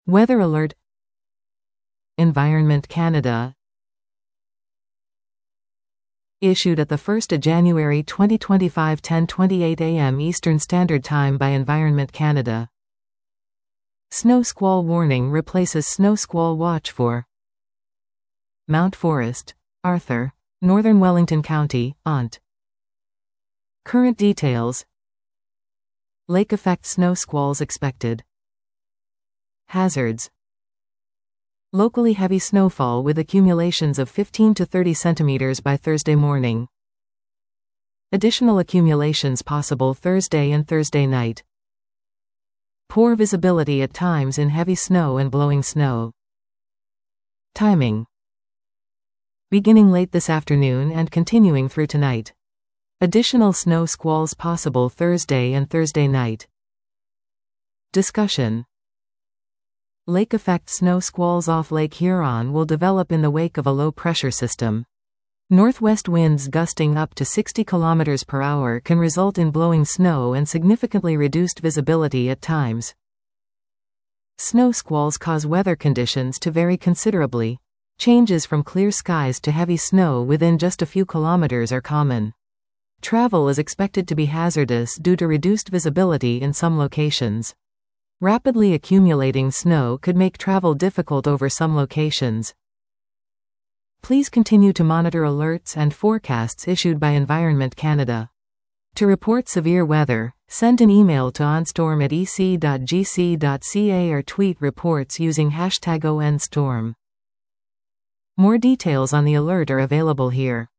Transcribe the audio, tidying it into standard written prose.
Weather alert. Environment Canada. Issued at the 1st of January 2025, 10:28 a.m. Eastern Standard Time by Environment Canada. Snow squall warning replaces snow squall watch for Mount Forest, Arthur, Northern Wellington County, Ont. Current details. Lake effect snow squalls expected. Hazards. Locally heavy snowfall with accumulations of 15 to 30 centimeters by Thursday morning. Additional accumulations possible Thursday and Thursday night. Poor visibility at times in heavy snow and blowing snow. Timing. Beginning late this afternoon and continuing through tonight. Additional snow squalls possible Thursday and Thursday night. Discussion. Lake effect snow squalls off Lake Huron will develop in the wake of a low-pressure system. Northwest winds gusting up to 60 km per hour can result in blowing snow and significantly reduced visibility at times. Snow squalls cause weather conditions to vary considerably. Changes from clear skies to heavy snow within just a few kilometers are common. Travel is expected to be hazardous due to reduced visibility in some locations. Rapidly accumulating snow could make travel difficult over some locations. Please continue to monitor alerts and forecasts issued by Environment Canada. To report severe weather, send an email to onstorm@ec.gc.ca or tweet reports using #ONStorm. More details on the alert are available here.